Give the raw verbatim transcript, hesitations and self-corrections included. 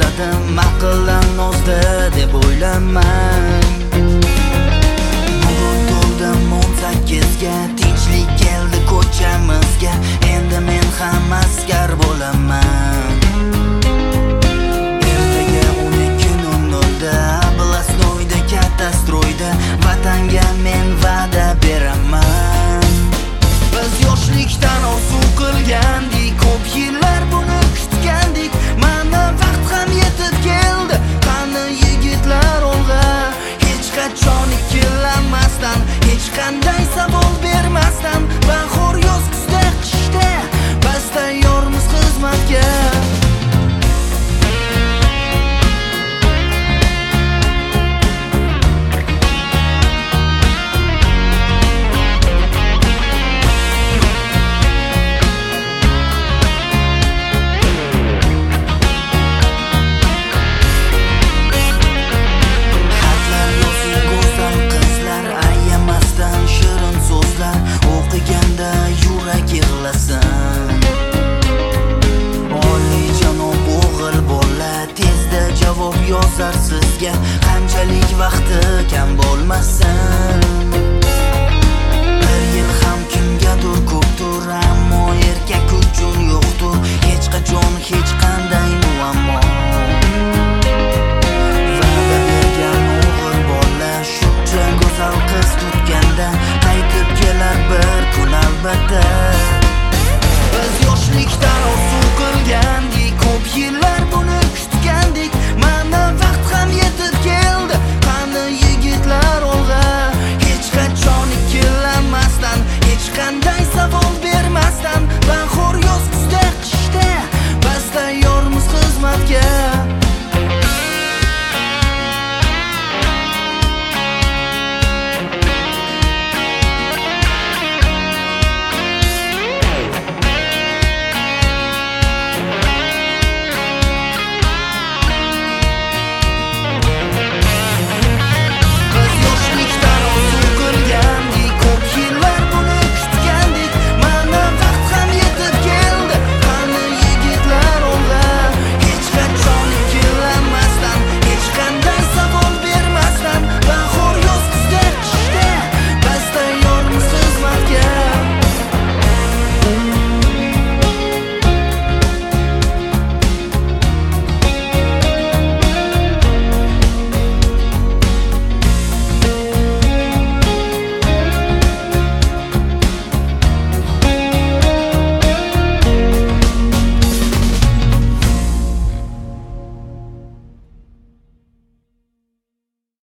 boshladim aqldan nozda deb o'ylamang. Bugun to'ldim o'n sakkizga, tinchlik keldi ko'chamizga, endi men ham askar bo'laman. Ertaga o'n ikki nol nolda Oblastnoyda katta stroyda vatanga men va'da beraman. Biz yoshlikdan orzu qilgandik, ko'p yillar buni kutgandik. Mana vaqt ham yetib keldi, qani yigitlar olg'a. Hech qachon ikkilanmasdan, hech qanday savol bermasdan, bahor, yoz, kuzda, qishda biz tayyormiz xizmatga. Javob yozar sizga, qanchalik vaqti kam bo'lmasin. Bir yil ham kimgadir ko'pdir, ammo erkak uchun yo'qdir hech qachon hech qanday muammo.